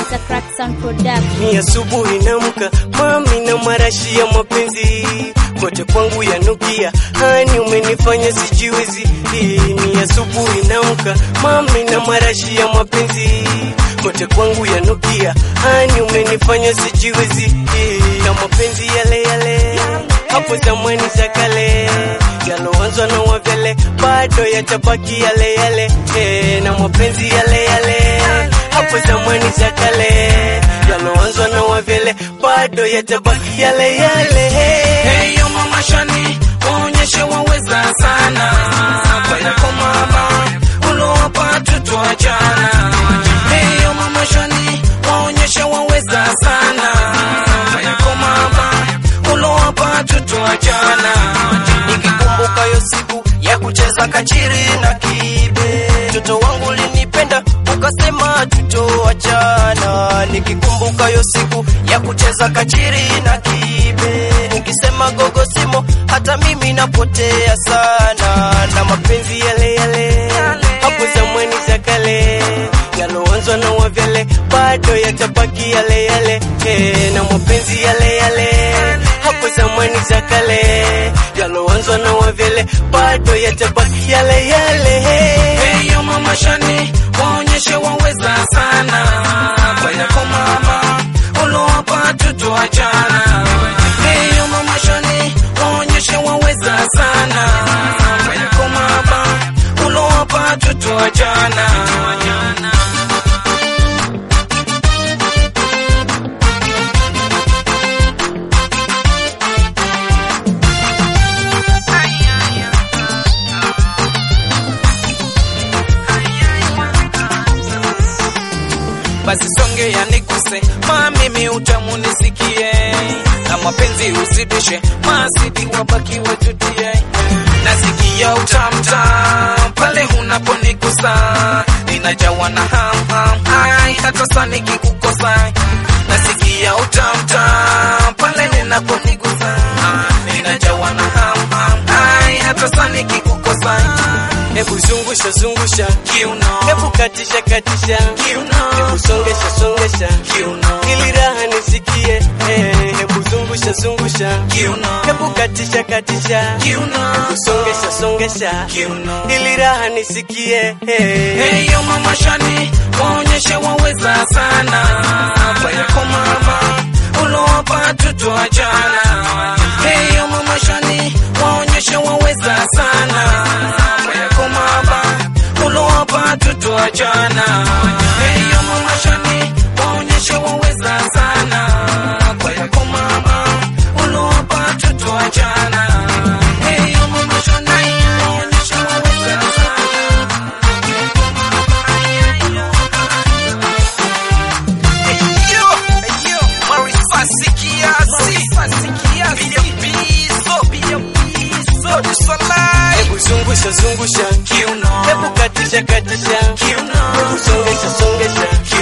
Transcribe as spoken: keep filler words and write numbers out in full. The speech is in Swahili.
Mister Crack Sound Production. Ni asubuhi naamka, mami na marashi ya mapenzi kote kwangu yanukia, hani umenifanya sijiwezi. Ni asubuhi naamka, mami na marashi ya mapenzi kote kwangu yanukia, hani umenifanya sijiwezi. Na mapenzi yale yale hapo zamani za kale yaloanzwa na wavele bado yatabaki yale yale. Hey, na mapenzi yale yale hapo zamani za kale yaloanzwa na wavele bado yatabaki yale yale. Hey yo mama Shani, waonyeshe waweza sana kwa yako mama ulowapa tutoachana. Hey yo mama Shani, waonyeshe waweza sana kwa yako mama ulowapa tutoachana. Nikikumbuka yo siku ya kucheza kachiri na kibe, mtoto wangu linipenda ukasema tutoachana. Nikikumbuka yo siku ya kucheza kachiri na kibe, nikisema gogo simo hata mimi napotea sana. Na mapenzi yale yale hapo zamani za kale yaloanzwa na wavele bado yatabaki yale yale. Hey, na mapenzi yale yale hapo zamani za kale yaloanzwa na wavele bado yatabaki yale yale. Hey yo mama Shani, waonyeshe waweza sana kwa yako mama ulowapa tutoachana. Hey yo mama Shani, waonyeshe waweza sana kwa yako mama ulowapa tutoachana. Basi songe ya nikuse, mami mi utamu nisikie, na mapenzi usidishe, masidi wabaki wajutie. Nasikia utamta, pale unaponikusa, ninajawa na ham ham, ai hata saa nikikukosa. Nasikia utamta, pale ninaponikusa, ninajawa na ham ham, ai hata saa nikikukosa. Hebu zungusha zungusha kiuno, hebu katisha katisha kiuno, hebu songesha songesha kiuno, ili raha nisikie. Hey, hebu zungusha zungusha kiuno, hebu katisha katisha kiuno, hebu songesha songesha kiuno, ili raha nisikie. Hey, hey yo mama Shani, waonyeshe waweza sana kwa yako mama ulowapa tutoachana. Hey yo mama Shani, waonyeshe waweza sana kwa yako mama ulowapa tutoachana. Hey yo mama Shani, waonyeshe waweza sana kwa yako mama ulowapa tutoachana. Hey yo mama Shani, waonyeshe waweza sana. Hey yo, hey yo, Marisa Sikiasi, Sikiasi, Biso, Biso, Bisolai. hebu zungusha zungusha Kiuno, hebu katisha katisha kiuno, hebu songesha songesha